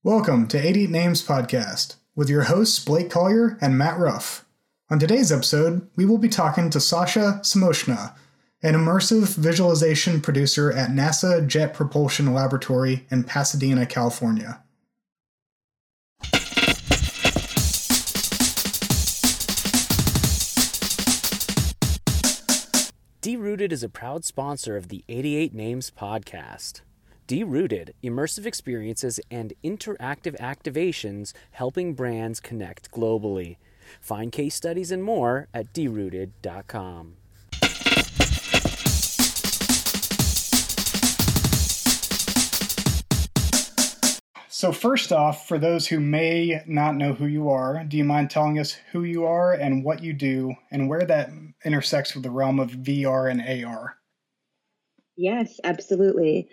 Welcome to 88 Names Podcast with your hosts Blake Collier and Matt Ruff. On today's episode, we will be talking to Sasha Samoshna, an immersive visualization producer at NASA Jet Propulsion Laboratory in Pasadena, California. D-Rooted is a proud sponsor of the 88 Names Podcast. D-Rooted, immersive experiences and interactive activations helping brands connect globally. Find case studies and more at drooted.com. So first off, for those who may not know who you are, do you mind telling us who you are and what you do and where that intersects with the realm of VR and AR? Yes, absolutely.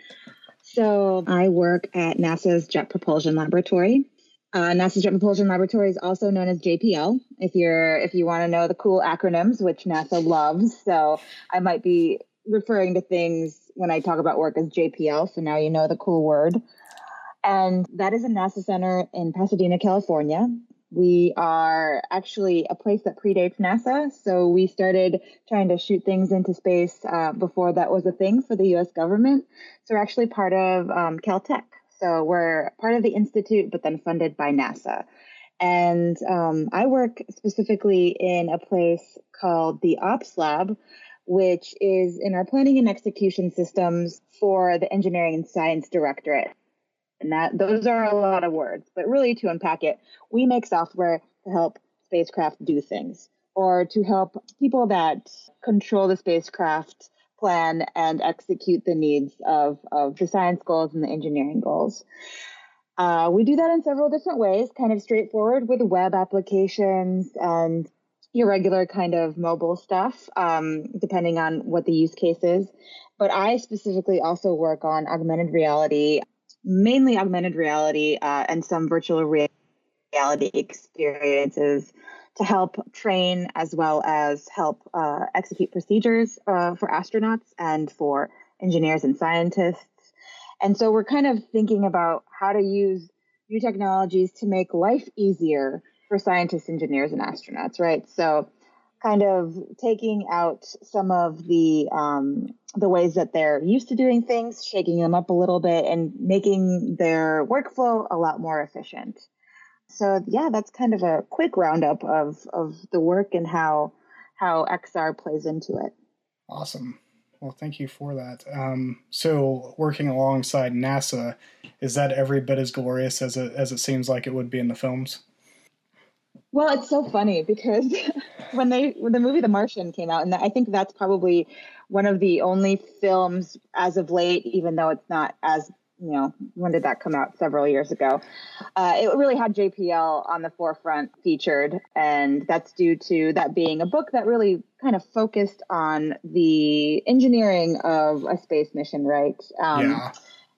So I work at NASA's Jet Propulsion Laboratory. NASA's Jet Propulsion Laboratory is also known as JPL, if you want to know the cool acronyms, which NASA loves. So I might be referring to things when I talk about work as JPL, so now you know the cool word. And that is a NASA center in Pasadena, California. We are actually a place that predates NASA. So we started trying to shoot things into space before that was a thing for the U.S. government. So we're actually part of Caltech. So we're part of the institute, but then funded by NASA. And I work specifically in a place called the Ops Lab, which is in our planning and execution systems for the Engineering and Science Directorate. And those are a lot of words, but really to unpack it, we make software to help spacecraft do things, or to help people that control the spacecraft plan and execute the needs of the science goals and the engineering goals. We do that in several different ways, kind of straightforward with web applications and your regular kind of mobile stuff, depending on what the use case is. But I specifically also work on augmented reality, mainly augmented reality and some virtual reality experiences to help train as well as help execute procedures for astronauts and for engineers and scientists. And so we're kind of thinking about how to use new technologies to make life easier for scientists, engineers, and astronauts, right? So kind of taking out some of the ways that they're used to doing things, shaking them up a little bit, and making their workflow a lot more efficient. So yeah, that's kind of a quick roundup of the work and how XR plays into it. Awesome. Well, thank you for that. So working alongside NASA, is that every bit as glorious as it seems like it would be in the films? Well, it's so funny because when the movie The Martian came out, and I think that's probably one of the only films as of late, even though it's not as, when did that come out? Several years ago. It really had JPL on the forefront featured, and that's due to that being a book that really kind of focused on the engineering of a space mission, right? Yeah.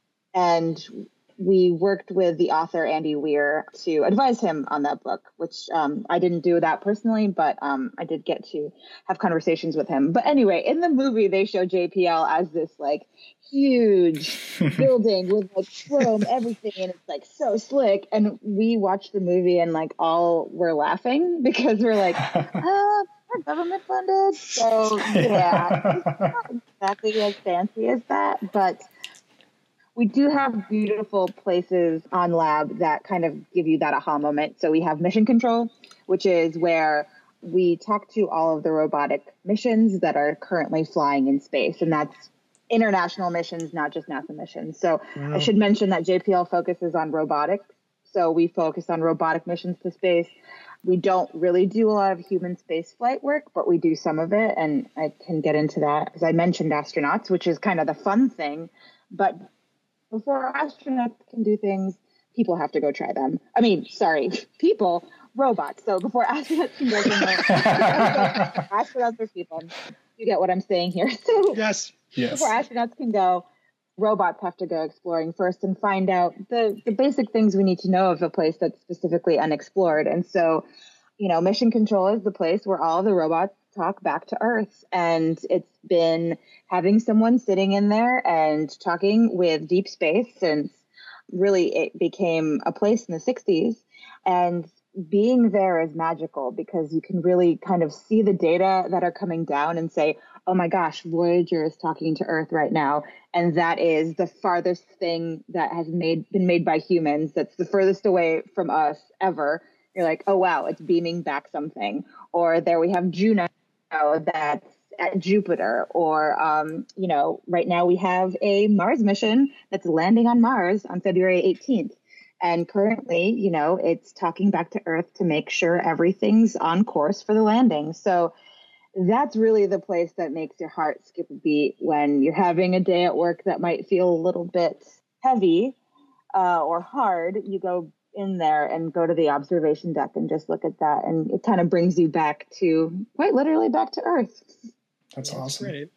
And we worked with the author, Andy Weir, to advise him on that book, which I didn't do that personally, but I did get to have conversations with him. But anyway, in the movie, they show JPL as this like huge building with like chrome, everything, and it's like so slick. And we watched the movie and like all were laughing because we're like, we're government funded. So yeah, it's not exactly as fancy as that, but we do have beautiful places on lab that kind of give you that aha moment. So we have mission control, which is where we talk to all of the robotic missions that are currently flying in space. And that's international missions, not just NASA missions. So I should mention that JPL focuses on robotics. So we focus on robotic missions to space. We don't really do a lot of human space flight work, but we do some of it. And I can get into that because I mentioned astronauts, which is kind of the fun thing. But before astronauts can do things, people have to go try them. Robots. So before astronauts can go somewhere, astronauts are people. You get what I'm saying here. So yes. Before astronauts can go, robots have to go exploring first and find out the basic things we need to know of a place that's specifically unexplored. And so, mission control is the place where all the robots talk back to Earth. And it's been having someone sitting in there and talking with deep space since really it became a place in the 60s. And being there is magical because you can really kind of see the data that are coming down and say, oh my gosh, Voyager is talking to Earth right now. And that is the farthest thing that has been made by humans. That's the furthest away from us ever. You're like, oh, wow, it's beaming back something. Or there we have Juno that's at Jupiter. Or, right now we have a Mars mission that's landing on Mars on February 18th. And currently, it's talking back to Earth to make sure everything's on course for the landing. So that's really the place that makes your heart skip a beat when you're having a day at work that might feel a little bit heavy or hard. You go in there and go to the observation deck and just look at that. And it kind of brings you back to, quite literally, back to Earth. That's awesome. Great.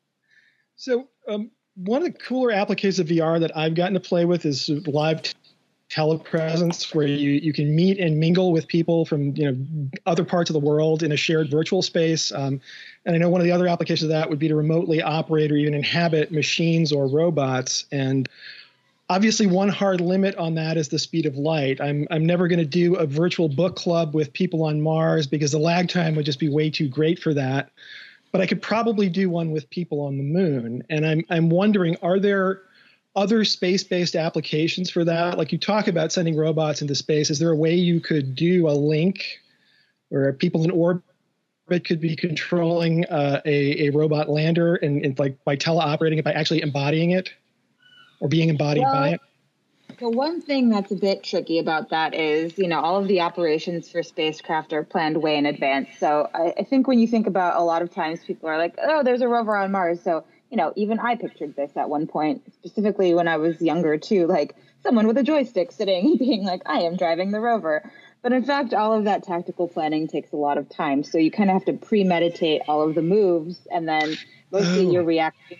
So one of the cooler applications of VR that I've gotten to play with is live telepresence, where you can meet and mingle with people from other parts of the world in a shared virtual space. And I know one of the other applications of that would be to remotely operate or even inhabit machines or robots. And obviously, one hard limit on that is the speed of light. I'm never going to do a virtual book club with people on Mars because the lag time would just be way too great for that. But I could probably do one with people on the moon. And I'm wondering, are there other space-based applications for that? Like, you talk about sending robots into space. Is there a way you could do a link where people in orbit could be controlling a robot lander and like by teleoperating it, by actually embodying it or being embodied by it? The one thing that's a bit tricky about that is, all of the operations for spacecraft are planned way in advance. So I think when you think about, a lot of times people are like, oh, there's a rover on Mars. So even I pictured this at one point, specifically when I was younger too, like someone with a joystick sitting and being like, I am driving the rover. But in fact, all of that tactical planning takes a lot of time. So you kind of have to premeditate all of the moves, and then mostly you're reacting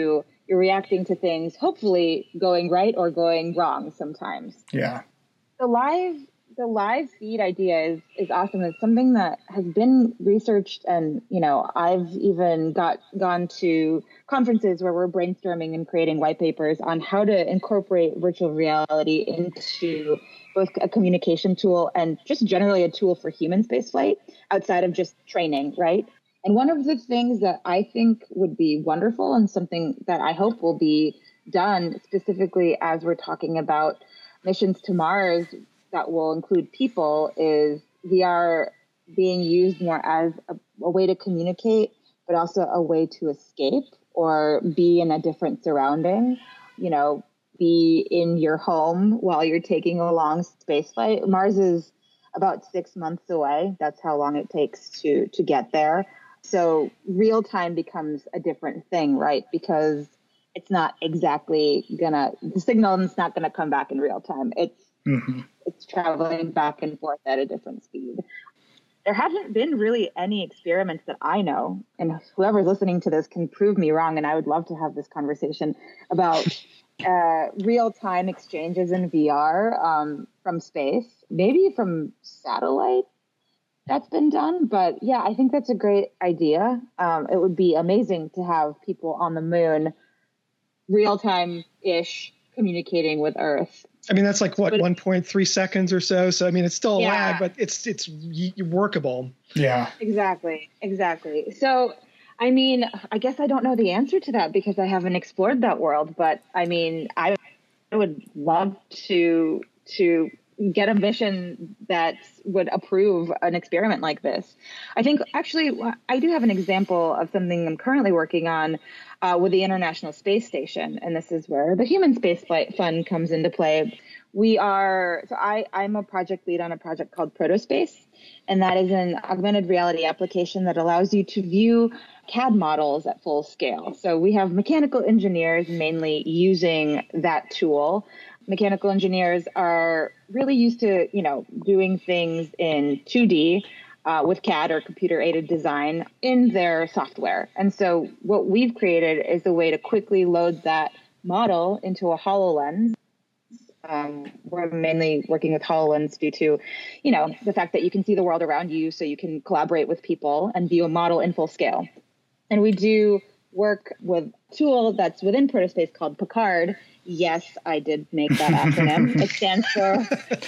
to things, hopefully going right or going wrong sometimes. Yeah. The live feed idea is awesome. It's something that has been researched, and I've even gone to conferences where we're brainstorming and creating white papers on how to incorporate virtual reality into both a communication tool and just generally a tool for human spaceflight outside of just training, right? And one of the things that I think would be wonderful, and something that I hope will be done specifically as we're talking about missions to Mars that will include people, is VR being used more as a way to communicate, but also a way to escape or be in a different surrounding, be in your home while you're taking a long space flight. Mars is about 6 months away. That's how long it takes to get there. So real time becomes a different thing, right? Because it's not exactly the signal is not gonna come back in real time. It's traveling back and forth at a different speed. There haven't been really any experiments that I know, and whoever's listening to this can prove me wrong, and I would love to have this conversation about real-time exchanges in VR from space, maybe from satellite. That's been done, but yeah, I think that's a great idea. It would be amazing to have people on the moon real-time-ish communicating with Earth. I mean, that's like 1.3 seconds or so. So I mean, it's still a lag, but it's workable. Yeah, exactly. So, I mean, I guess I don't know the answer to that because I haven't explored that world. But I mean, I would love to get a mission that would approve an experiment like this. I think actually I do have an example of something I'm currently working on with the International Space Station. And this is where the Human Spaceflight Fund comes into play. I'm a project lead on a project called Protospace, and that is an augmented reality application that allows you to view CAD models at full scale. So we have mechanical engineers mainly using that tool. Mechanical engineers are really used to, doing things in 2D with CAD or computer-aided design in their software. And so what we've created is a way to quickly load that model into a HoloLens. We're mainly working with HoloLens due to, the fact that you can see the world around you, so you can collaborate with people and view a model in full scale. And we do work with tool that's within Protospace called Picard. Yes, I did make that acronym. It stands for,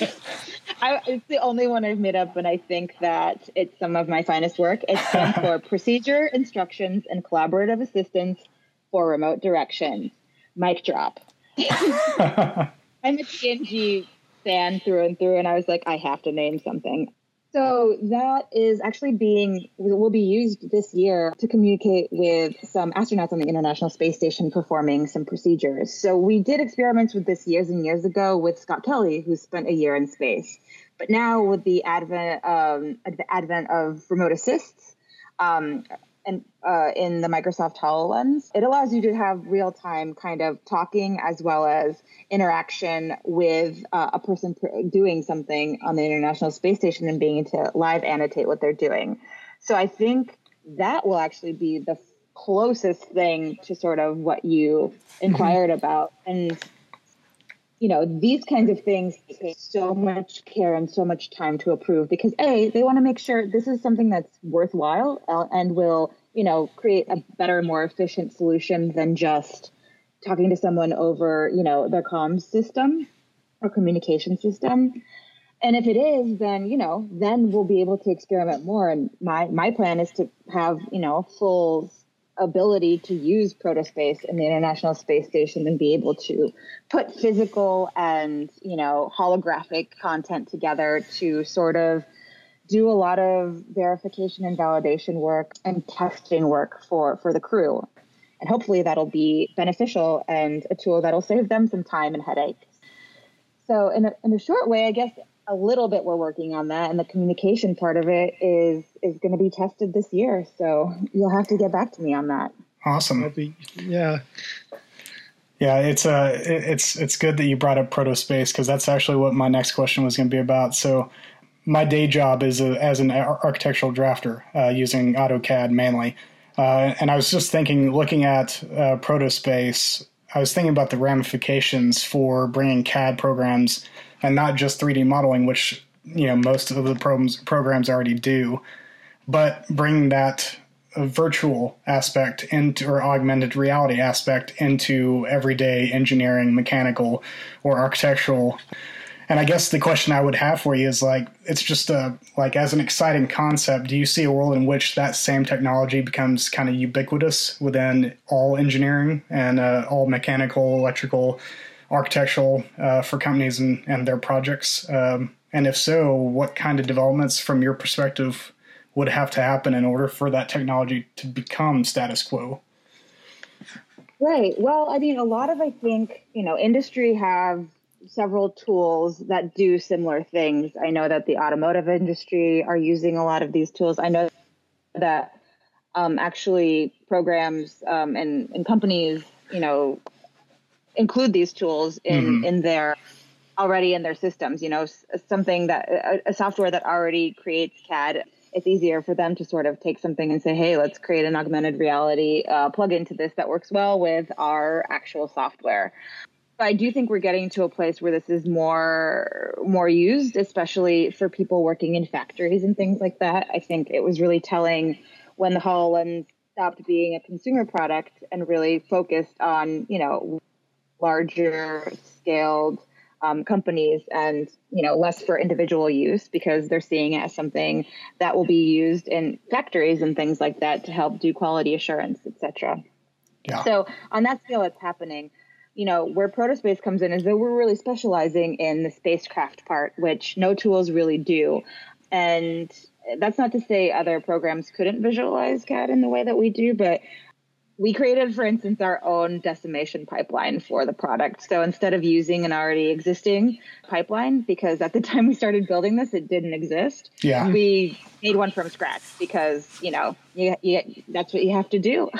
it's the only one I've made up, but I think that it's some of my finest work. It stands for Procedure, Instructions, and Collaborative Assistance for Remote Directions. Mic drop. I'm a TNG fan through and through, and I was like, I have to name something. So that is actually will be used this year to communicate with some astronauts on the International Space Station performing some procedures. So we did experiments with this years and years ago with Scott Kelly, who spent a year in space. But now with the advent of remote assists, and in the Microsoft HoloLens, it allows you to have real-time kind of talking as well as interaction with a person doing something on the International Space Station and being able to live annotate what they're doing. So I think that will actually be the closest thing to sort of what you inquired about. And these kinds of things take so much care and so much time to approve because they want to make sure this is something that's worthwhile and will, create a better, more efficient solution than just talking to someone over, their comms system or communication system. And if it is, then, then we'll be able to experiment more. And my plan is to have, full ability to use Protospace in the International Space Station and be able to put physical and, holographic content together to sort of do a lot of verification and validation work and testing work for the crew. And hopefully that'll be beneficial and a tool that'll save them some time and headaches. So in a short way, I guess a little bit we're working on that, and the communication part of it is going to be tested this year. So you'll have to get back to me on that. Awesome. Yeah, it's good that you brought up Protospace because that's actually what my next question was going to be about. So my day job is as an architectural drafter using AutoCAD mainly. And I was just thinking, looking at Protospace, I was thinking about the ramifications for bringing CAD programs and not just 3D modeling, which most of the programs already do, but bringing that virtual aspect or augmented reality aspect into everyday engineering, mechanical, or architectural. And I guess the question I would have for you is it's just as an exciting concept, do you see a world in which that same technology becomes kind of ubiquitous within all engineering and all mechanical, electrical, architectural for companies and their projects? And if so, what kind of developments from your perspective would have to happen in order for that technology to become status quo? Right. Well, a lot of, I think, industry have several tools that do similar things. I know that the automotive industry are using a lot of these tools. I know that actually programs and companies, include these tools in their systems. Something that a software that already creates CAD. It's easier for them to sort of take something and say, hey, let's create an augmented reality plug into this that works well with our actual software. I do think we're getting to a place where this is more used, especially for people working in factories and things like that. I think it was really telling when the HoloLens stopped being a consumer product and really focused on, larger scaled companies and, less for individual use because they're seeing it as something that will be used in factories and things like that to help do quality assurance, et cetera. Yeah. So on that scale, it's happening. Where Protospace comes in is that we're really specializing in the spacecraft part, which no tools really do. And that's not to say other programs couldn't visualize CAD in the way that we do, but we created, for instance, our own decimation pipeline for the product. So instead of using an already existing pipeline, because at the time we started building this, it didn't exist. Yeah. We made one from scratch because, that's what you have to do.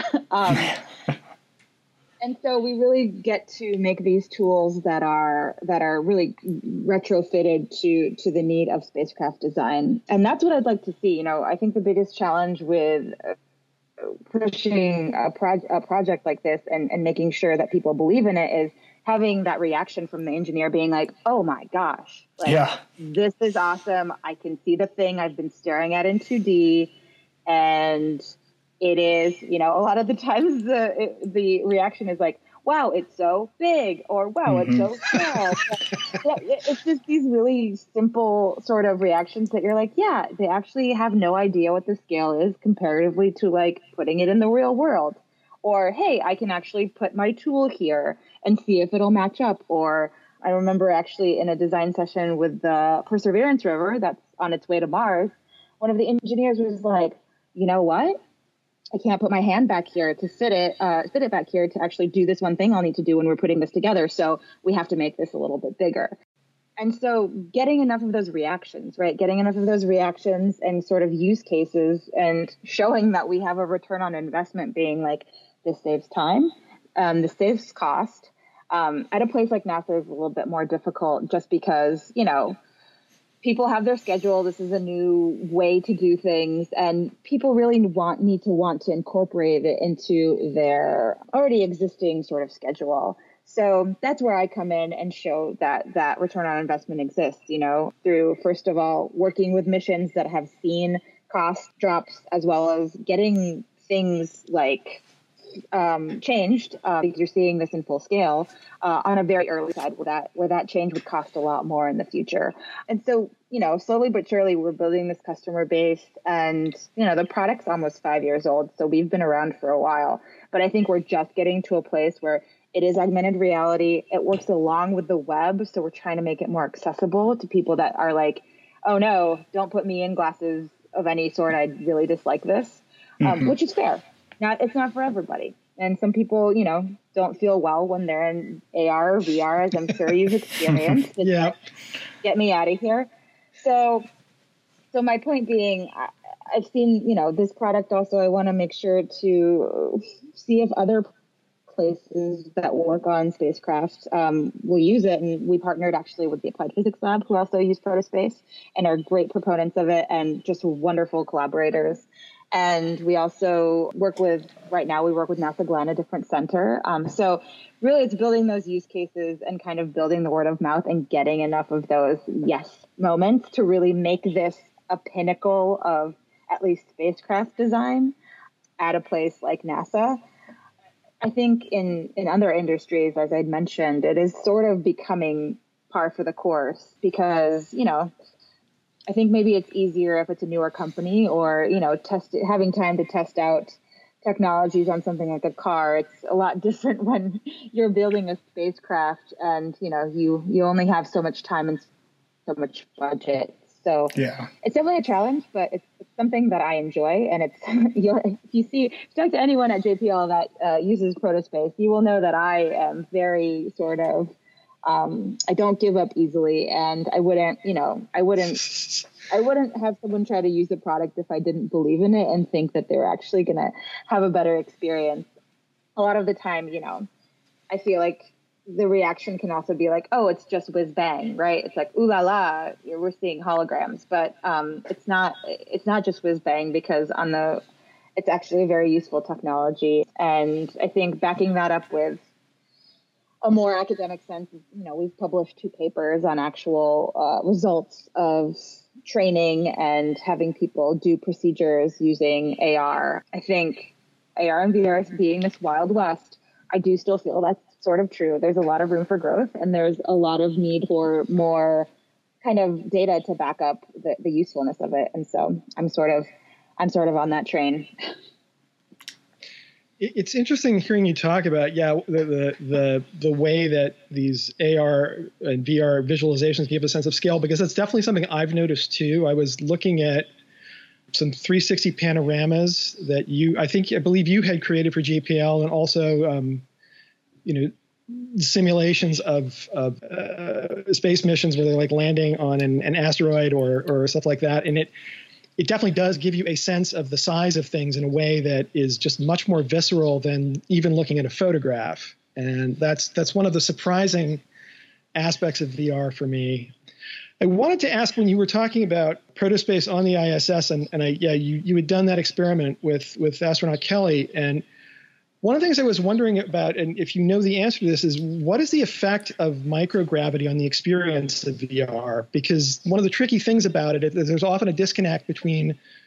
And so we really get to make these tools that are really retrofitted to the need of spacecraft design. And that's what I'd like to see. I think the biggest challenge with pushing a project like this and making sure that people believe in it is having that reaction from the engineer being like, oh my gosh, this is awesome. I can see the thing I've been staring at in 2D and it is, a lot of the times the reaction is like, wow, it's so big, or wow, it's so small. It's just these really simple sort of reactions that you're like, yeah, they actually have no idea what the scale is comparatively to like putting it in the real world. Or, hey, I can actually put my tool here and see if it'll match up. Or I remember actually in a design session with the Perseverance rover that's on its way to Mars, one of the engineers was like, you know what? I can't put my hand back here to fit it back here to actually do this one thing I'll need to do when we're putting this together. So we have to make this a little bit bigger. And so getting enough of those reactions, right? Getting enough of those reactions and sort of use cases and showing that we have a return on investment being like, this saves time, this saves cost. At a place like NASA is a little bit more difficult just because, people have their schedule. This is a new way to do things, and people really need to incorporate it into their already existing sort of schedule. So that's where I come in and show that return on investment exists, through, first of all, working with missions that have seen cost drops, as well as getting things like changed, because you're seeing this in full scale on a very early side where that change would cost a lot more in the future. And so, slowly but surely we're building this customer base, and, the product's almost 5 years old. So we've been around for a while, but I think we're just getting to a place where it is augmented reality. It works along with the web. So we're trying to make it more accessible to people that are like, oh no, don't put me in glasses of any sort. I really dislike this, which is fair. It's not for everybody. And some people, don't feel well when they're in AR or VR, as I'm sure you've experienced. Yeah. Like, get me out of here. So my point being, I've seen, this product also, I want to make sure to see if other places that work on spacecraft will use it. And we partnered actually with the Applied Physics Lab, who also use Protospace and are great proponents of it and just wonderful collaborators. And we also right now we work with NASA Glenn, a different center. So really it's building those use cases and kind of building the word of mouth and getting enough of those yes moments to really make this a pinnacle of at least spacecraft design at a place like NASA. I think in other industries, as I'd mentioned, it is sort of becoming par for the course because, I think maybe it's easier if it's a newer company or, having time to test out technologies on something like a car. It's a lot different when you're building a spacecraft and, you only have so much time and so much budget. So yeah, it's definitely a challenge, but it's something that I enjoy. And if you talk to anyone at JPL that uses Protospace, you will know that I am very sort of, I don't give up easily, and I wouldn't have someone try to use the product if I didn't believe in it and think that they're actually going to have a better experience. A lot of the time, I feel like the reaction can also be like, oh, it's just whiz bang, right? It's like, ooh la la, we're seeing holograms, but it's not just whiz bang because it's actually a very useful technology. And I think backing that up with a more academic sense, we've published 2 papers on actual results of training and having people do procedures using AR. I think AR and VR being this Wild West, I do still feel that's sort of true. There's a lot of room for growth, and there's a lot of need for more kind of data to back up the usefulness of it. And so I'm sort of on that train. It's interesting hearing you talk about, the way that these AR and VR visualizations give a sense of scale, because that's definitely something I've noticed too. I was looking at some 360 panoramas that I believe you had created for JPL, and also, simulations of space missions where they're like landing on an asteroid or stuff like that. And it definitely does give you a sense of the size of things in a way that is just much more visceral than even looking at a photograph. And that's one of the surprising aspects of VR for me. I wanted to ask, when you were talking about Protospace on the ISS, and you had done that experiment with astronaut Kelly, and one of the things I was wondering about, and if you know the answer to this, is what is the effect of microgravity on the experience of VR? Because one of the tricky things about it is there's often a disconnect between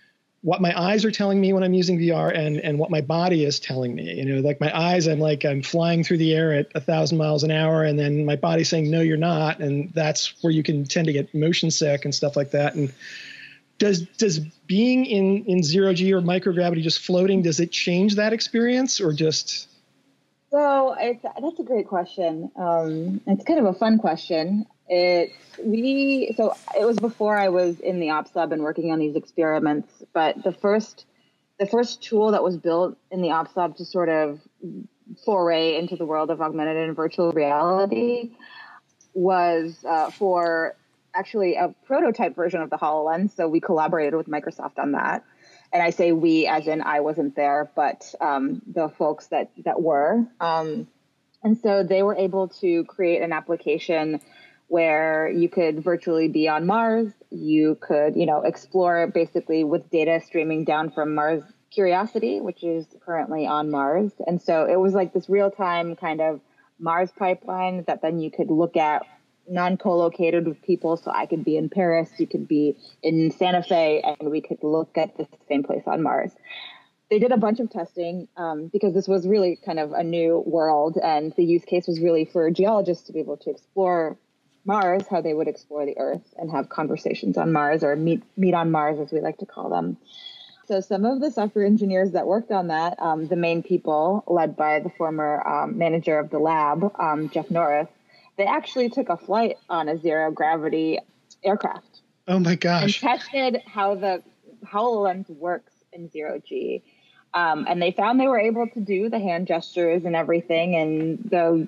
what my eyes are telling me when I'm using VR and what my body is telling me. You know, like my eyes, I'm flying through the air at 1,000 miles an hour, and then my body's saying, no, you're not. And that's where you can tend to get motion sick and stuff like that. And does being in zero G or microgravity, just floating, does it change that experience or just? So that's a great question. It's kind of a fun question. It was before I was in the ops lab and working on these experiments, but the first tool that was built in the ops lab to sort of foray into the world of augmented and virtual reality was for actually a prototype version of the HoloLens. So we collaborated with Microsoft on that. And I say we as in I wasn't there, but the folks that were. And so they were able to create an application where you could virtually be on Mars. You could, explore basically with data streaming down from Mars Curiosity, which is currently on Mars. And so it was like this real-time kind of Mars pipeline that then you could look at non-co-located with people. So I could be in Paris, you could be in Santa Fe, and we could look at the same place on Mars. They did a bunch of testing because this was really kind of a new world, and the use case was really for geologists to be able to explore Mars, how they would explore the Earth and have conversations on Mars, or meet on Mars, as we like to call them. So some of the software engineers that worked on that, the main people led by the former manager of the lab, Jeff Norris, they actually took a flight on a zero gravity aircraft. Oh my gosh. And tested how the HoloLens works in zero G. And they found they were able to do the hand gestures and everything, and the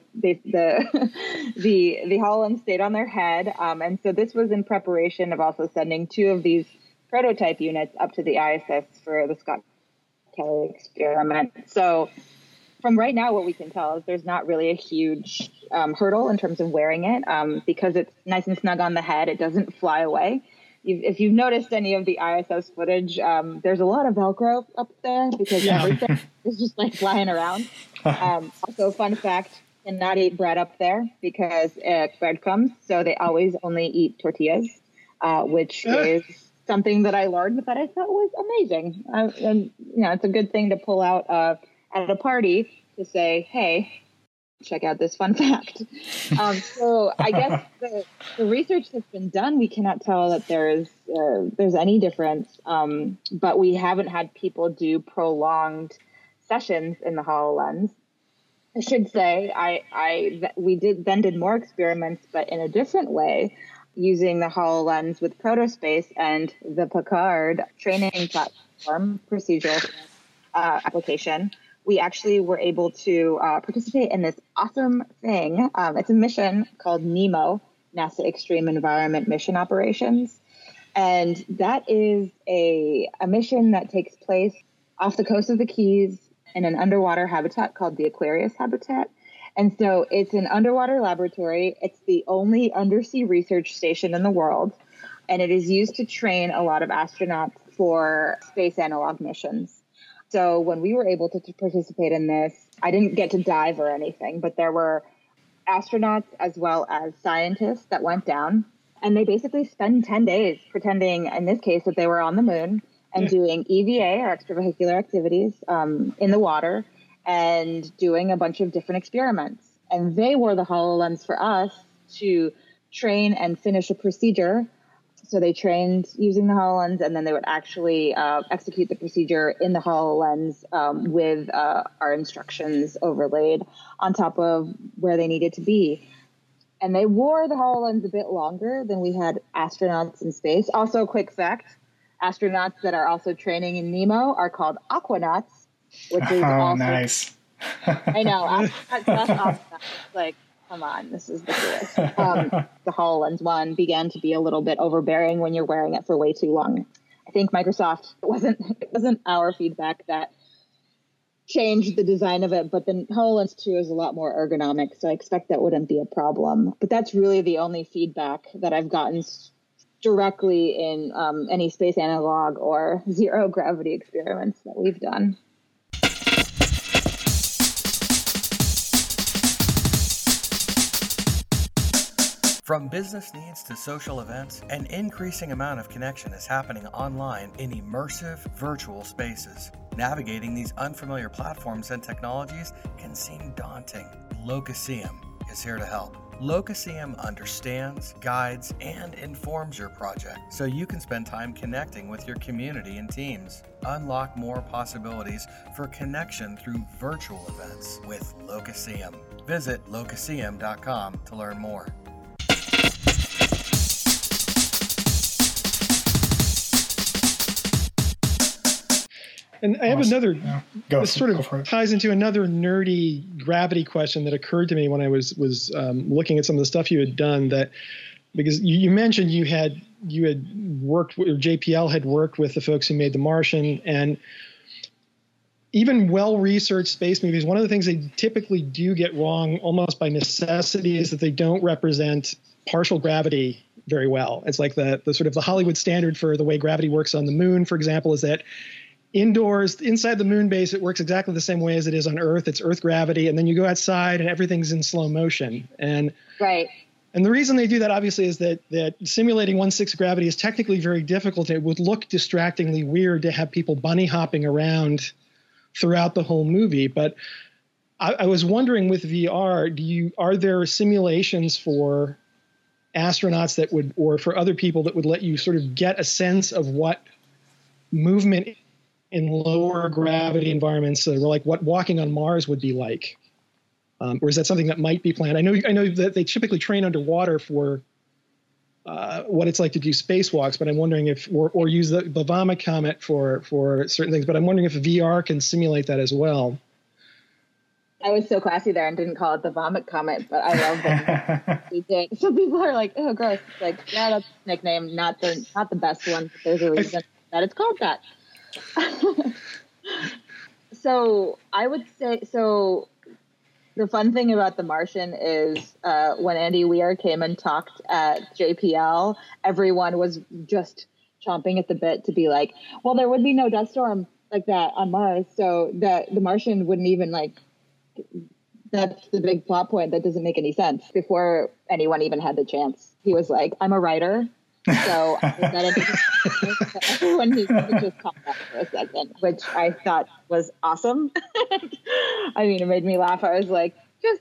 HoloLens stayed on their head. And so this was in preparation of also sending 2 of these prototype units up to the ISS for the Scott Kelly experiment. So from right now, what we can tell is there's not really a huge hurdle in terms of wearing it because it's nice and snug on the head. It doesn't fly away. If you've noticed any of the ISS footage, there's a lot of Velcro up there because everything is just like flying around. Also, fun fact, cannot eat bread up there because bread comes. So they always only eat tortillas, which is something that I learned that I thought was amazing. And it's a good thing to pull out at a party to say, hey, check out this fun fact. So I guess the research that's been done, we cannot tell that there's any difference, but we haven't had people do prolonged sessions in the HoloLens. I should say we did more experiments, but in a different way, using the HoloLens with Protospace and the Picard training platform procedural application. We actually were able to participate in this awesome thing. It's a mission called NEMO, NASA Extreme Environment Mission Operations. And that is a mission that takes place off the coast of the Keys in an underwater habitat called the Aquarius habitat. And so it's an underwater laboratory. It's the only undersea research station in the world. And it is used to train a lot of astronauts for space analog missions. So when we were able to participate in this, I didn't get to dive or anything, but there were astronauts as well as scientists that went down, and they basically spend 10 days pretending, in this case, that they were on the moon and doing EVA or extravehicular activities in the water and doing a bunch of different experiments. And they were the HoloLens for us to train and finish a procedure. So they trained using the HoloLens, and then they would actually execute the procedure in the HoloLens with our instructions overlaid on top of where they needed to be. And they wore the HoloLens a bit longer than we had astronauts in space. Also, quick fact, astronauts that are also training in NEMO are called aquanauts, which is also... nice. I know, astronauts, like, come on, this is the coolest. The HoloLens 1 began to be a little bit overbearing when you're wearing it for way too long. I think Microsoft, it wasn't our feedback that changed the design of it, but the HoloLens 2 is a lot more ergonomic, so I expect that wouldn't be a problem. But that's really the only feedback that I've gotten directly in any space analog or zero gravity experiments that we've done. From business needs to social events, an increasing amount of connection is happening online in immersive virtual spaces. Navigating these unfamiliar platforms and technologies can seem daunting. Locuseum is here to help. Locuseum understands, guides, and informs your project so you can spend time connecting with your community and teams. Unlock more possibilities for connection through virtual events with Locuseum. Visit locuseum.com to learn more. And I have another, this sort of it. ties into another nerdy gravity question that occurred to me when I was looking at some of the stuff you had done, that because you mentioned you had worked, or JPL had worked with the folks who made The Martian, and even well-researched space movies, one of the things they typically do get wrong almost by necessity is that they don't represent partial gravity very well. It's like the sort of the Hollywood standard for the way gravity works on the moon, for example, is that indoors, inside the moon base, it works exactly the same way as it is on Earth. It's Earth gravity. And then you go outside and everything's in slow motion. And Right. And the reason they do that, obviously, is that simulating 1/6 gravity is technically very difficult. It would look distractingly weird to have people bunny hopping around throughout the whole movie. But I was wondering, with VR, are there simulations for astronauts that would, or for other people that would let you sort of get a sense of what movement in lower gravity environments, like what walking on Mars would be like? Or is that something that might be planned? I know that they typically train underwater for what it's like to do spacewalks, but I'm wondering if, or use the Vomit Comet for certain things, but I'm wondering if VR can simulate that as well. I was so classy there and didn't call it the Vomit Comet, but I love that we did. So people are like, "Oh, gross!" It's like, yeah, that's a nickname, not the best one, but there's a reason that it's called that. So I would say, the fun thing about The Martian is when Andy Weir came and talked at JPL, everyone was just chomping at the bit to be like, well, there would be no dust storm like that on Mars, so that The Martian wouldn't even that's the big plot point that doesn't make any sense. Before anyone even had the chance, he was like, I'm a writer. So everyone needs to just calm down for a second, which I thought was awesome. I mean, it made me laugh. I was like, just,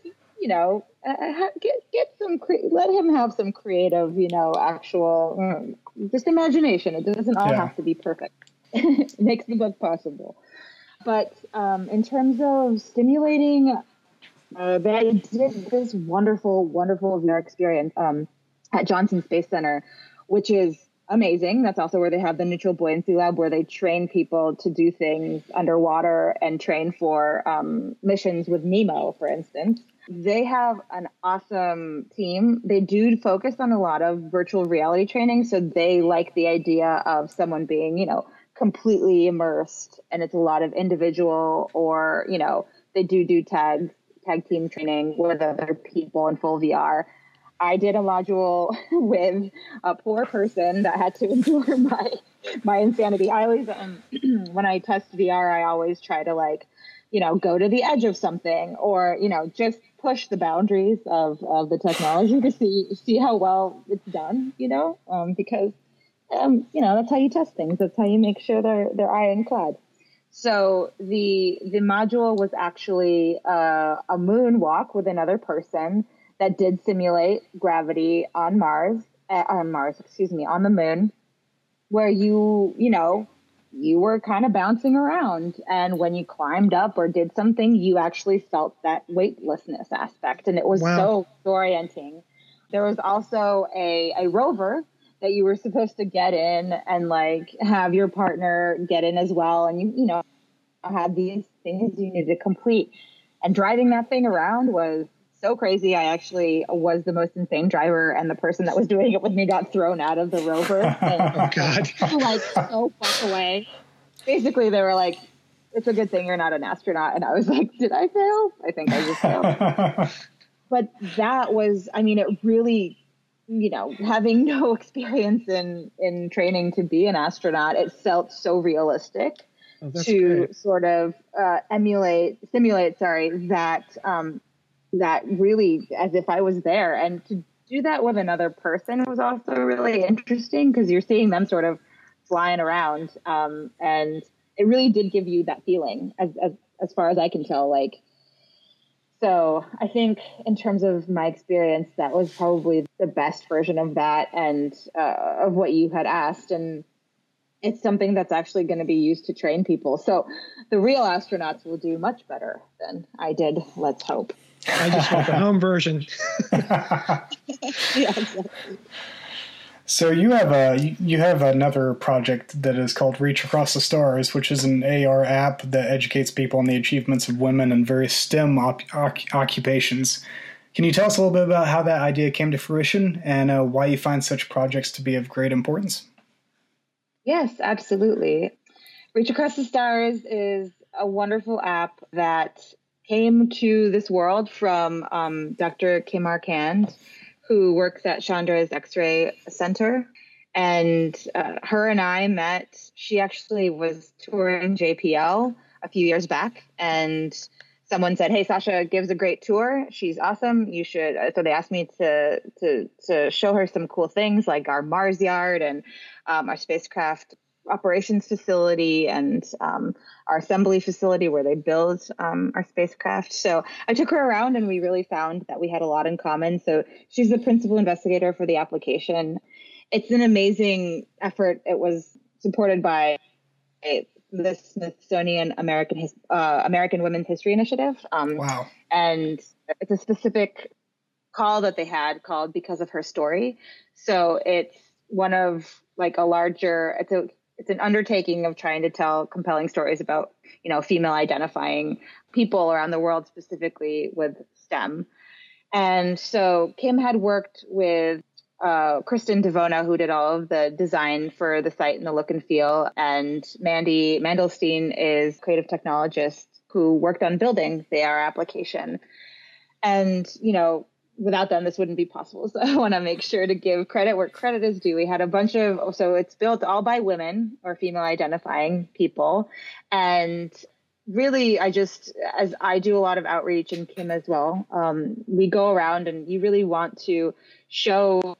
get some, let him have some creative, actual, just imagination. It doesn't all have to be perfect. It makes the book possible. But in terms of stimulating, they did this wonderful, wonderful VR experience at Johnson Space Center, which is amazing. That's also where they have the Neutral Buoyancy Lab, where they train people to do things underwater and train for missions with Nemo, for instance. They have an awesome team. They do focus on a lot of virtual reality training. So they like the idea of someone being, completely immersed. And it's a lot of individual, or, they do tag team training with other people in full VR. I did a module with a poor person that had to endure my insanity. I always, when I test VR, I always try to go to the edge of something, or, just push the boundaries of the technology to see how well it's done, because, that's how you test things. That's how you make sure they're ironclad. So the module was actually a moonwalk with another person that did simulate gravity on the moon, where you were kind of bouncing around. And when you climbed up or did something, you actually felt that weightlessness aspect. And it was so orienting. There was also a rover that you were supposed to get in and have your partner get in as well. And you had these things you needed to complete. And driving that thing around was so crazy. I actually was the most insane driver, and the person that was doing it with me got thrown out of the rover. Oh God! So far away. Basically, they were like, "It's a good thing you're not an astronaut." And I was like, "Did I fail? I think I just failed." But that was, it really, having no experience in training to be an astronaut, it felt so realistic to great. Sort of simulate that really as if I was there, and to do that with another person was also really interesting, because you're seeing them sort of flying around, and it really did give you that feeling, as far as I can tell. Like, so I think in terms of my experience, that was probably the best version of that, and of what you had asked. And it's something that's actually going to be used to train people. So the real astronauts will do much better than I did. Let's hope. I just want the home version. Yeah, exactly. So you have another project that is called Reach Across the Stars, which is an AR app that educates people on the achievements of women in various STEM occupations. Can you tell us a little bit about how that idea came to fruition and why you find such projects to be of great importance? Yes, absolutely. Reach Across the Stars is a wonderful app that came to this world from Dr. Kimar Kand, who works at Chandra's X-ray Center. And her and I met. She actually was touring JPL a few years back, and someone said, "Hey, Sasha gives a great tour. She's awesome. You should." So they asked me to show her some cool things, like our Mars yard and our spacecraft operations facility, and our assembly facility where they build our spacecraft. So I took her around, and we really found that we had a lot in common. So she's the principal investigator for the application. It's an amazing effort. It was supported by the Smithsonian American Women's History Initiative. Wow. And it's a specific call that they had called Because of Her Story. So it's one of like a larger, it's an undertaking of trying to tell compelling stories about, female identifying people around the world, specifically with STEM. And so Kim had worked with Kristen Devona, who did all of the design for the site and the look and feel. And Mandy Mandelstein is creative technologist who worked on building the AR application. And, without them, this wouldn't be possible. So I want to make sure to give credit where credit is due. We had so it's built all by women or female identifying people. And really, as I do a lot of outreach, and Kim as well, we go around and you really want to show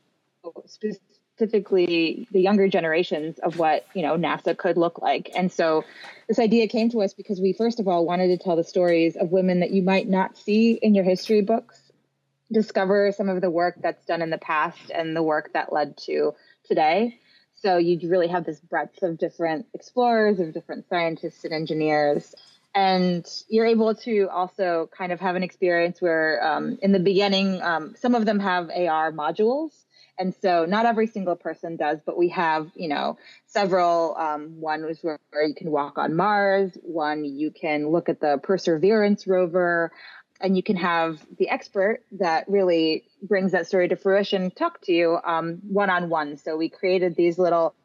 specifically the younger generations of what, NASA could look like. And so this idea came to us because we, first of all, wanted to tell the stories of women that you might not see in your history books, discover some of the work that's done in the past and the work that led to today. So you really have this breadth of different explorers, of different scientists and engineers. And you're able to also kind of have an experience where in the beginning, some of them have AR modules. And so not every single person does, but we have, several. One was where you can walk on Mars. One, you can look at the Perseverance rover. And you can have the expert that really brings that story to fruition talk to you one-on-one. So we created these little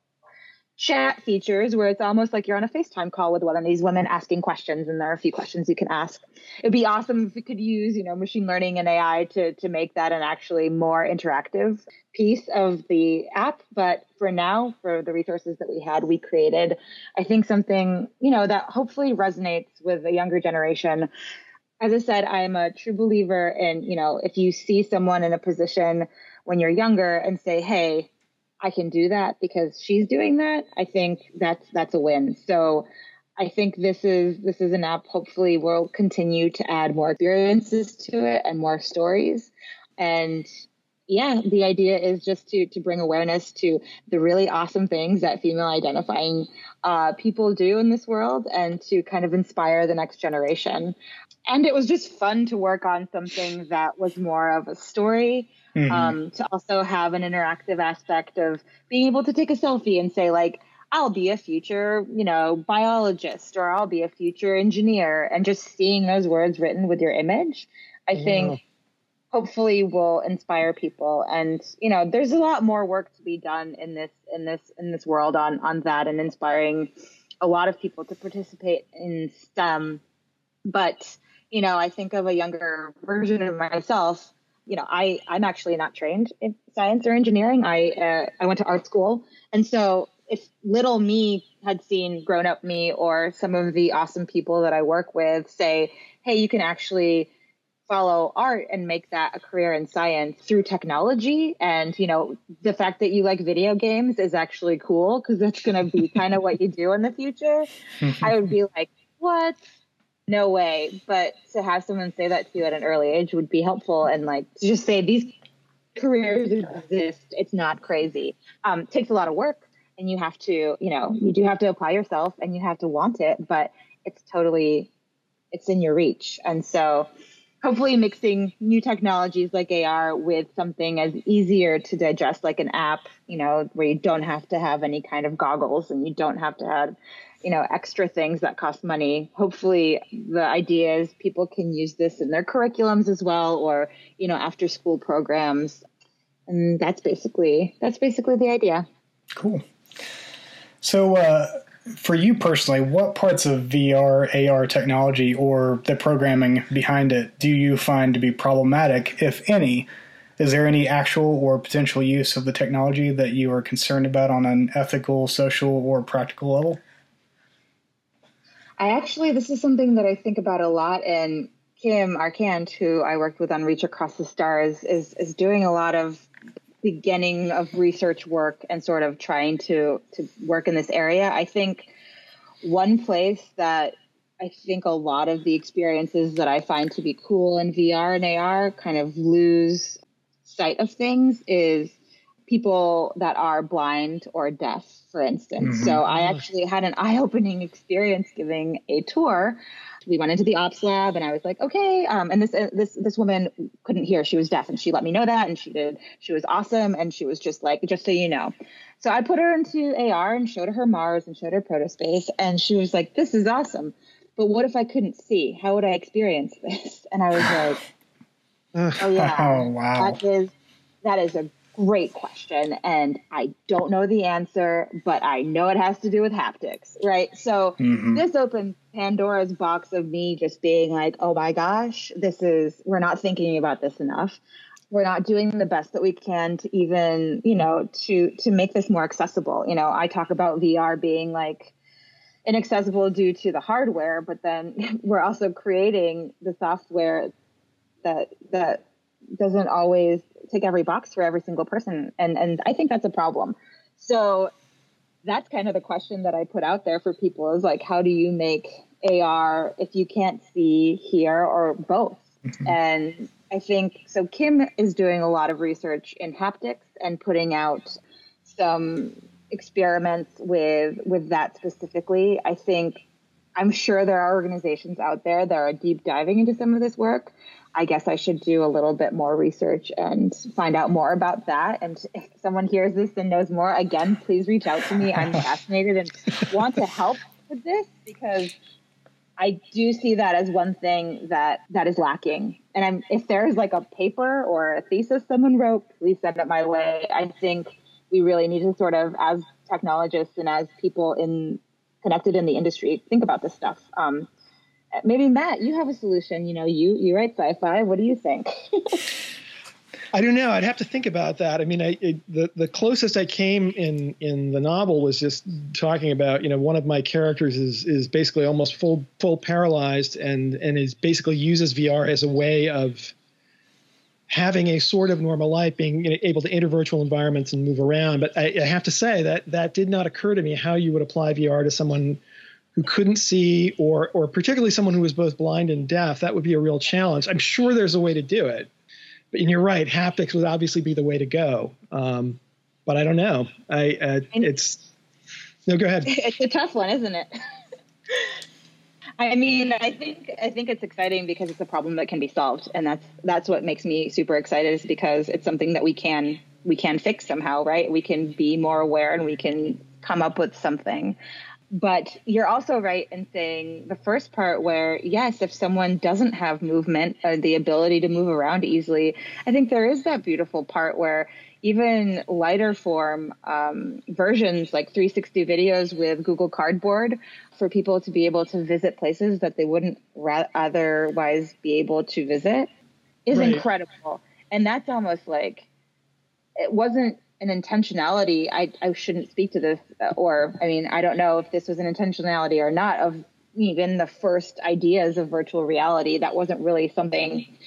chat features where it's almost like you're on a FaceTime call with one of these women asking questions, and there are a few questions you can ask. It'd be awesome if we could use, machine learning and AI to make that an actually more interactive piece of the app. But for now, for the resources that we had, we created, I think, something, that hopefully resonates with the younger generation. As I said, I'm a true believer in, if you see someone in a position when you're younger and say, "Hey, I can do that because she's doing that," I think that's a win. So I think this is an app. Hopefully we'll continue to add more experiences to it and more stories. And yeah, the idea is just to bring awareness to the really awesome things that female identifying people do in this world, and to kind of inspire the next generation. And it was just fun to work on something that was more of a story, to also have an interactive aspect of being able to take a selfie and say, like, I'll be a future, biologist, or I'll be a future engineer, and just seeing those words written with your image, I think hopefully will inspire people. And, there's a lot more work to be done in this world on that, and inspiring a lot of people to participate in STEM. But, I think of a younger version of myself. I'm actually not trained in science or engineering. I went to art school. And so if little me had seen grown up me, or some of the awesome people that I work with say, "Hey, you can actually follow art and make that a career in science through technology. And, the fact that you like video games is actually cool because that's going to be kind of what you do in the future. I would be like, what? No way. But to have someone say that to you at an early age would be helpful. And like to just say these careers exist. It's not crazy. It takes a lot of work and you have to, you do have to apply yourself and you have to want it, but it's in your reach. And so hopefully mixing new technologies like AR with something as easier to digest like an app, where you don't have to have any kind of goggles and you don't have to have, extra things that cost money. Hopefully the idea is people can use this in their curriculums as well, or, after school programs. And that's basically the idea. Cool. So, for you personally, what parts of VR, AR technology or the programming behind it do you find to be problematic, if any? Is there any actual or potential use of the technology that you are concerned about on an ethical, social, or practical level? This is something that I think about a lot, and Kim Arcand, who I worked with on Reach Across the Stars, is doing a lot of beginning of research work and sort of trying to work in this area. I think one place that I think a lot of the experiences that I find to be cool in VR and AR kind of lose sight of things is people that are blind or deaf, for instance. Mm-hmm. So I actually had an eye-opening experience giving a tour. We went into the ops lab and I was like, okay. And this woman couldn't hear. She was deaf and she let me know that. And she was awesome. And she was just like, just so you know. So I put her into AR and showed her Mars and showed her Protospace. And she was like, this is awesome. But what if I couldn't see? How would I experience this? And I was like, oh yeah, oh, wow. That is a great question. And I don't know the answer, but I know it has to do with haptics, right? So This opens Pandora's box of me just being like, oh my gosh, we're not thinking about this enough. We're not doing the best that we can to even, to make this more accessible. I talk about VR being like inaccessible due to the hardware, but then we're also creating the software that doesn't always tick every box for every single person. And I think that's a problem. So that's kind of the question that I put out there for people is like, how do you make AR if you can't see, hear, or both? Mm-hmm. And I think, so Kim is doing a lot of research in haptics and putting out some experiments with that specifically. I'm sure there are organizations out there that are deep diving into some of this work. I guess I should do a little bit more research and find out more about that. And if someone hears this and knows more, again, please reach out to me. I'm fascinated and want to help with this because I do see that as one thing that is lacking. And if there's like a paper or a thesis someone wrote, please send it my way. I think we really need to sort of, as technologists and as people connected in the industry, think about this stuff. Maybe Matt, you have a solution. You write sci-fi. What do you think? I don't know. I'd have to think about that. I mean, the closest I came in the novel was just talking about, one of my characters is basically almost full paralyzed and is basically uses VR as a way of having a sort of normal life, being able to enter virtual environments and move around. But I have to say that did not occur to me how you would apply VR to someone who couldn't see or particularly someone who was both blind and deaf. That would be a real challenge. I'm sure there's a way to do it. And you're right, haptics would obviously be the way to go. But I don't know. Go ahead. It's a tough one, isn't it? I mean, I think it's exciting because it's a problem that can be solved, and that's what makes me super excited. Is because it's something that we can fix somehow, right? We can be more aware and we can come up with something. But you're also right in saying the first part where, yes, if someone doesn't have movement or the ability to move around easily, I think there is that beautiful part where even lighter form versions like 360 videos with Google Cardboard for people to be able to visit places that they wouldn't otherwise be able to visit is incredible. And that's almost like it wasn't an intentionality. I shouldn't speak to this, I don't know if this was an intentionality or not of even the first ideas of virtual reality. That wasn't really something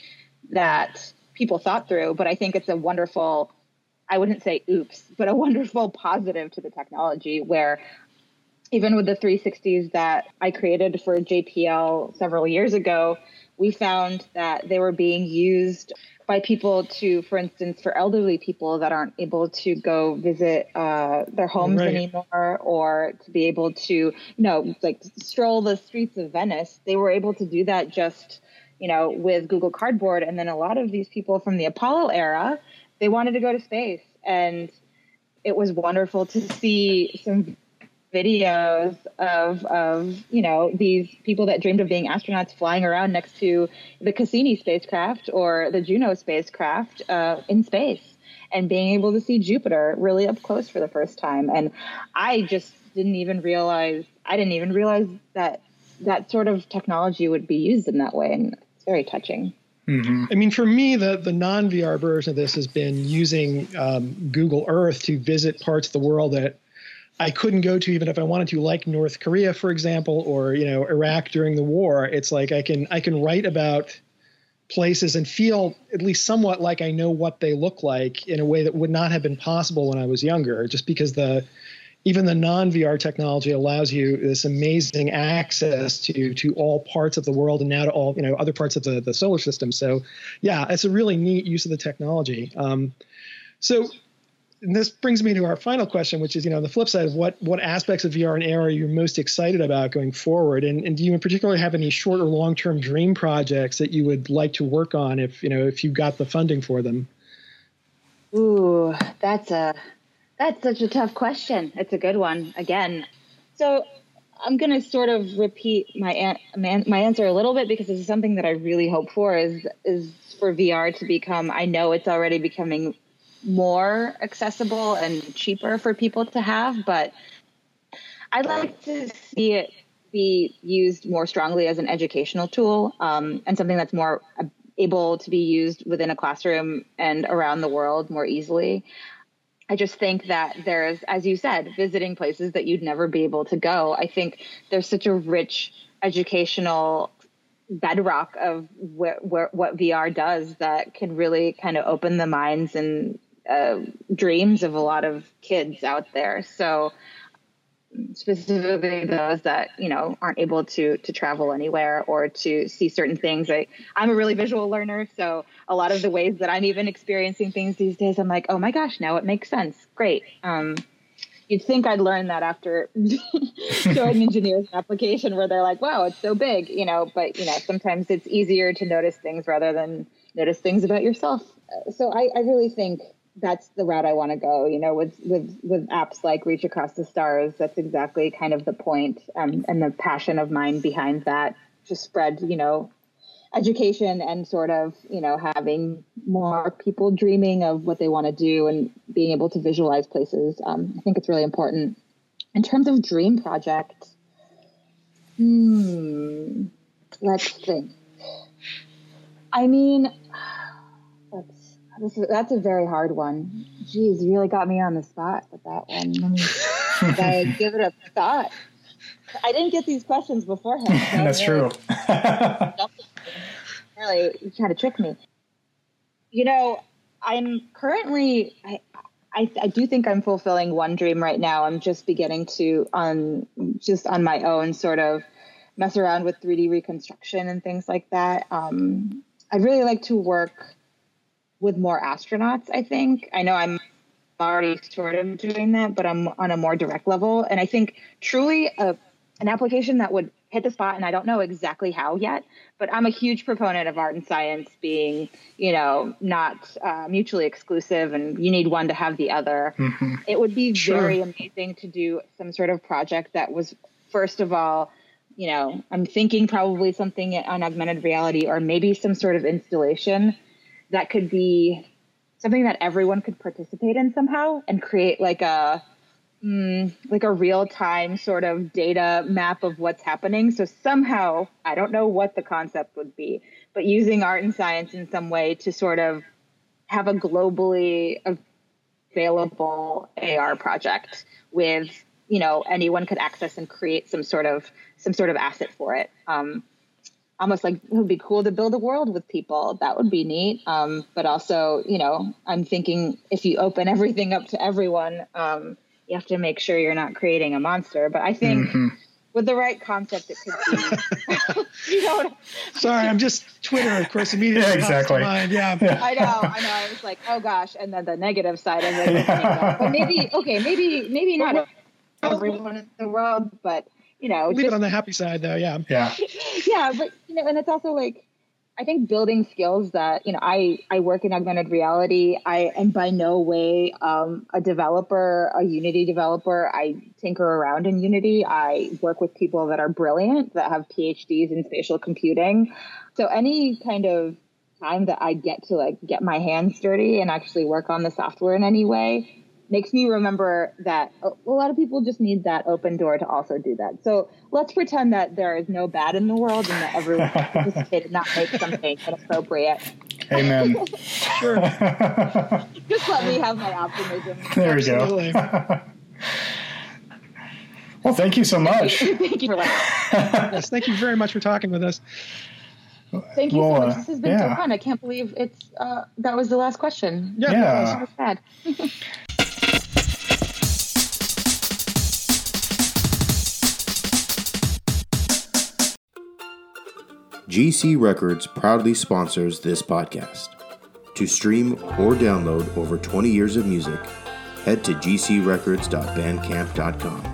that people thought through, but I think it's a wonderful, I wouldn't say oops, but a wonderful positive to the technology, where even with the 360s that I created for JPL several years ago, we found that they were being used by people to, for instance, for elderly people that aren't able to go visit their homes anymore, or to be able to, like stroll the streets of Venice. They were able to do that just, with Google Cardboard. And then a lot of these people from the Apollo era, they wanted to go to space. And it was wonderful to see some videos of these people that dreamed of being astronauts flying around next to the Cassini spacecraft or the Juno spacecraft in space, and being able to see Jupiter really up close for the first time. And I just didn't even realize that that sort of technology would be used in that way, and it's very touching. Mm-hmm. I mean, for me, the non-VR version of this has been using Google Earth to visit parts of the world that I couldn't go to even if I wanted to, like North Korea, for example, or, Iraq during the war. It's like I can write about places and feel at least somewhat like I know what they look like in a way that would not have been possible when I was younger, just because even the non-VR technology allows you this amazing access to all parts of the world, and now to all, other parts of the solar system. So yeah, it's a really neat use of the technology. And this brings me to our final question, which is, the flip side of what aspects of VR and AR are you most excited about going forward? And do you in particular have any short or long-term dream projects that you would like to work on if you got the funding for them? Ooh, that's such a tough question. It's a good one. Again, so I'm going to sort of repeat my answer a little bit, because this is something that I really hope for is for VR to become, I know it's already becoming more accessible and cheaper for people to have, but I'd like to see it be used more strongly as an educational tool, and something that's more able to be used within a classroom and around the world more easily. I just think that there's, as you said, visiting places that you'd never be able to go. I think there's such a rich educational bedrock of what VR does that can really kind of open the minds and dreams of a lot of kids out there. So specifically those that, aren't able to travel anywhere or to see certain things. I'm a really visual learner, so a lot of the ways that I'm even experiencing things these days, I'm like, oh my gosh, now it makes sense. Great. You'd think I'd learn that after showing engineers an application where they're like, wow, it's so big, but sometimes it's easier to notice things rather than notice things about yourself. So I really think that's the route I want to go, with apps like Reach Across the Stars. That's exactly kind of the point, and the passion of mine behind that, to spread, education and sort of, having more people dreaming of what they want to do and being able to visualize places. I think it's really important. In terms of dream project, let's think. I mean, that's a very hard one. Geez, you really got me on the spot with that one. Let me give it a thought. I didn't get these questions beforehand. So that's true. Really, you trying to trick me. I'm currently, I do think I'm fulfilling one dream right now. I'm just beginning to, on my own, sort of mess around with 3D reconstruction and things like that. I'd really like to work with more astronauts, I think. I know I'm already sort of doing that, but I'm on a more direct level. And I think truly an application that would hit the spot, and I don't know exactly how yet, but I'm a huge proponent of art and science being, not mutually exclusive, and you need one to have the other. Mm-hmm. It would be very amazing to do some sort of project that was, first of all, I'm thinking probably something on augmented reality, or maybe some sort of installation that could be something that everyone could participate in somehow, and create like a real-time sort of data map of what's happening. So somehow, I don't know what the concept would be, but using art and science in some way to sort of have a globally available AR project with, anyone could access and create some sort of asset for it. almost like it would be cool to build a world with people. That would be neat. But also, I'm thinking if you open everything up to everyone, you have to make sure you're not creating a monster. But I think with the right concept, it could be, Sorry, I'm just Twitter, of course, immediately. Yeah, exactly. To mind. Yeah. I know. I was like, oh gosh. And then the negative side of it. But maybe not everyone in the world, but leave it on the happy side though. Yeah. Yeah. Yeah. But, and it's also like, I think building skills that, I work in augmented reality. I am by no way a developer, a Unity developer. I tinker around in Unity. I work with people that are brilliant, that have PhDs in spatial computing. So any kind of time that I get to get my hands dirty and actually work on the software in any way makes me remember that a lot of people just need that open door to also do that. So let's pretend that there is no bad in the world and that everyone participated and not make something inappropriate. Amen. Sure. Just let me have my optimism. There we Absolutely. go. Well, thank you so much. Thank you for that. Yes, thank you very much for talking with us. Thank you so much. This has been so fun. I can't believe it's that was the last question. Yeah. So sad. GC Records proudly sponsors this podcast. To stream or download over 20 years of music, head to gcrecords.bandcamp.com.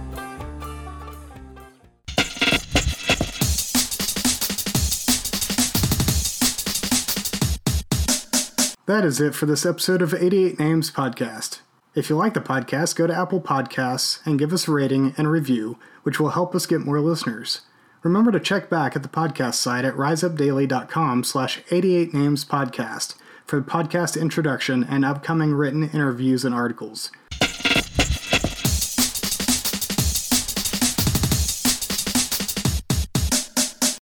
That is it for this episode of 88 Names Podcast. If you like the podcast, go to Apple Podcasts and give us a rating and review, which will help us get more listeners. Remember to check back at the podcast site at riseupdaily.com/88namespodcast for the podcast introduction and upcoming written interviews and articles.